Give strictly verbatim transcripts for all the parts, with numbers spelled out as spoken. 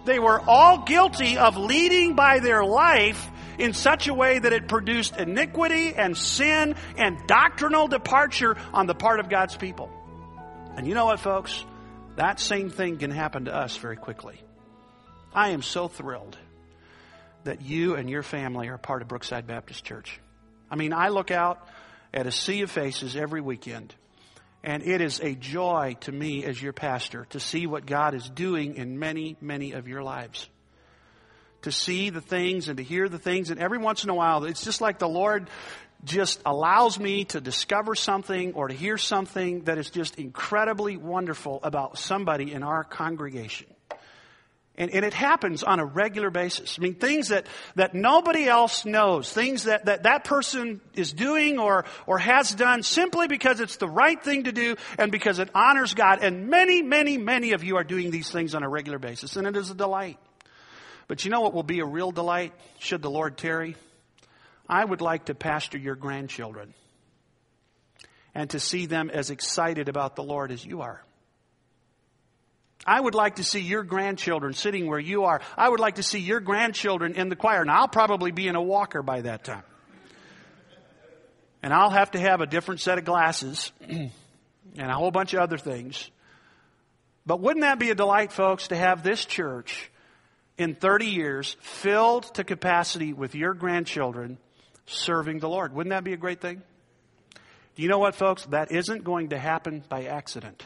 They were all guilty of leading by their life in such a way that it produced iniquity and sin and doctrinal departure on the part of God's people. And you know what, folks? That same thing can happen to us very quickly. I am so thrilled that you and your family are part of Brookside Baptist Church. I mean, I look out at a sea of faces every weekend, and it is a joy to me as your pastor to see what God is doing in many, many of your lives. To see the things and to hear the things, and every once in a while, it's just like the Lord just allows me to discover something or to hear something that is just incredibly wonderful about somebody in our congregation. And, and it happens on a regular basis. I mean, things that, that nobody else knows, things that, that that person is doing or, or has done simply because it's the right thing to do and because it honors God. And many, many, many of you are doing these things on a regular basis, and it is a delight. But you know what will be a real delight, should the Lord tarry? I would like to pastor your grandchildren and to see them as excited about the Lord as you are. I would like to see your grandchildren sitting where you are. I would like to see your grandchildren in the choir. Now, I'll probably be in a walker by that time. And I'll have to have a different set of glasses and a whole bunch of other things. But wouldn't that be a delight, folks, to have this church in thirty years filled to capacity with your grandchildren serving the Lord? Wouldn't that be a great thing? Do you know what, folks? That isn't going to happen by accident.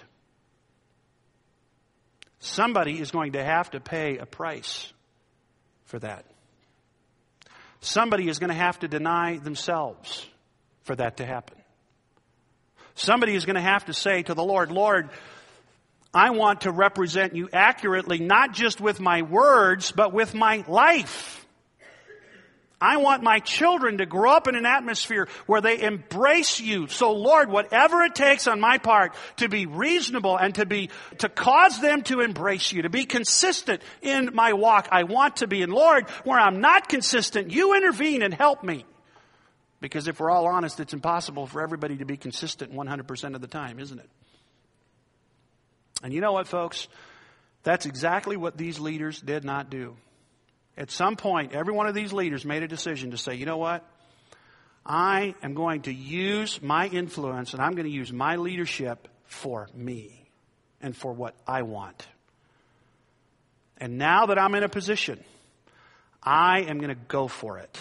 Somebody is going to have to pay a price for that. Somebody is going to have to deny themselves for that to happen. Somebody is going to have to say to the Lord, Lord, I want to represent you accurately, not just with my words, but with my life. I want my children to grow up in an atmosphere where they embrace you. So, Lord, whatever it takes on my part to be reasonable and to be, to cause them to embrace you, to be consistent in my walk, I want to be. And Lord, where I'm not consistent, you intervene and help me. Because if we're all honest, it's impossible for everybody to be consistent one hundred percent of the time, isn't it? And you know what, folks? That's exactly what these leaders did not do. At some point, every one of these leaders made a decision to say, you know what? I am going to use my influence and I'm going to use my leadership for me and for what I want. And now that I'm in a position, I am going to go for it.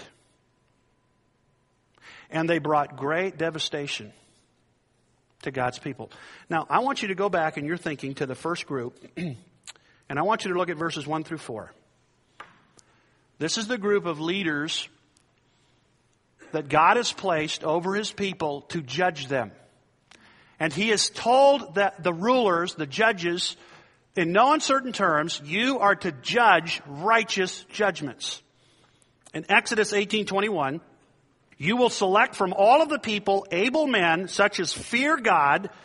And they brought great devastation to God's people. Now, I want you to go back in your thinking to the first group, and I want you to look at verses one through four. This is the group of leaders that God has placed over His people to judge them. And He has told that the rulers, the judges, in no uncertain terms, you are to judge righteous judgments. In Exodus eighteen twenty-one, you will select from all of the people able men such as fear God